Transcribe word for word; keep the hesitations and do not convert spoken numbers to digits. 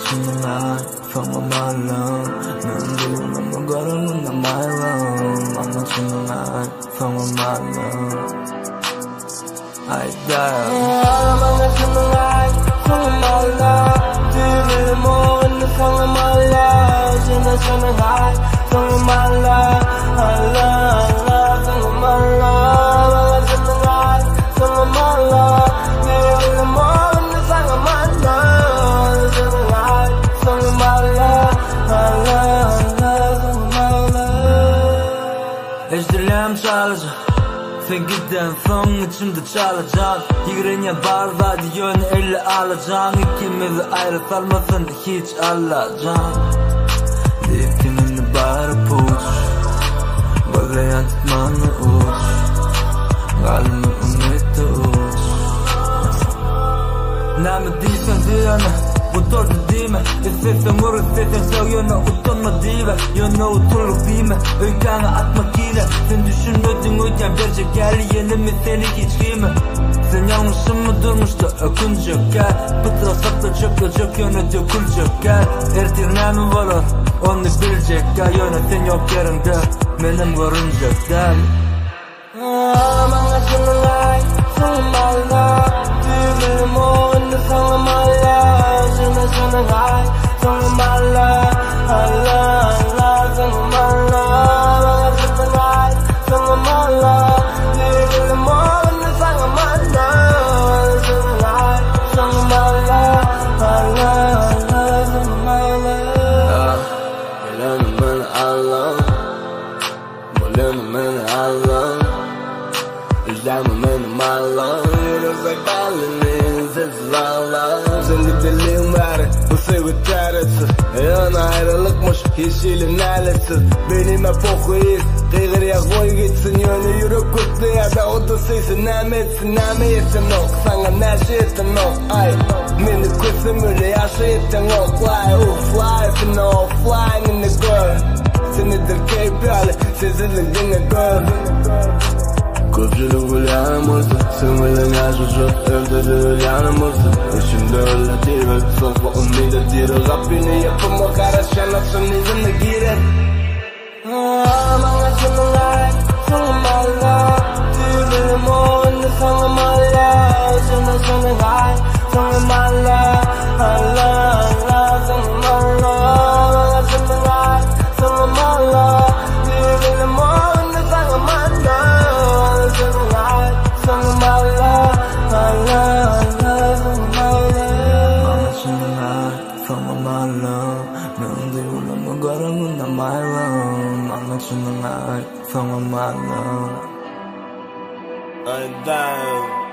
망가지는 날 평범한 love 넌 지금 너무 걸어온 나 my love 망가지는 날 평범한 love I die 망가지는 날 평범한 love 뒤를 모으는 평범한 love 지나치는 날 평범한 love I love 평범한 love 망가지는 날 평범한 love 뒤를 모으는 상황만 love 지나치는 날 평범한 love I love 평범한 love Ejderlerim çalacak Fengiden son içimde çalacak Yigirenya var radyonu elle alacağım İkimizi ayrı salmasın hiç alacağım Deyip kiminle bağırıp uç Bağlayan tutmanı uç Kalbimi ümitte uç Nami değilsen ziyana Bu doğru değil mi? İstersen vur istersen sev yana utanma değil mi? Yana oturluk değil mi? Öykana atmak yine Sen düşünmedin öden verecek gel yeni mi seni hiç giyme Sen yanlışın mı durmuş da ökünecek gel Pıtıra sakla çökecek yana dökülecek gel Ertir nemi var onu bilecek gel Yana sen yok yerinde benim görünecek gel Ağlamangasının ay Sığınmalı Düğmenim oğunda sağlamalı Sığınasının ay Sığınmalı Allah Allah Sığınmalı Ağlamangasının ay Sığınmalı Düğmenim oğunda sağlamalı Sığınay Sığınmalı Allah Allah Sığınmalı Bilenim beni Allah Bilenim beni Allah Üzerime benim Allah Yürüse kalbinin sessiz ağlar Senin deliğin var bu sevgi çaresiz Yana ayrılıkmış yeşilin ailesiz Benime pokuyuz Kıygırıya koy gitsin yönü yürü kutlu ya da o da seysin Nâme etsin nâme etsin ok Sana neşe etsin ok ay Meni kızım öyle yaşa etsin ok Fly oh fly fin oh flying in the girl Senidir keyfi hali sezilir yine girl Köpçülük ül yanımızda Sığmılan yaşıcı Evde yanımızda Eşimde öyle değil Sokma umide değil Rabbini yapıma karışan Asın izimde girer Ağlamangasının ay Sığınmalı Düğmenim oğunda sağlamalı Sığınasının ay Sığınmalı Allah Allah Sığınmalı Ağlamangasının ay Sığınmalı Düğmenim oğunda sağlamalı Sığınay Sığınmalı Allah Allah Sığınmalı Ağlamangasının ay Sığınmalı Nương điều là mưa gỡ nằm mãi lòng Mong là chân nương ai Không am mãi lòng I die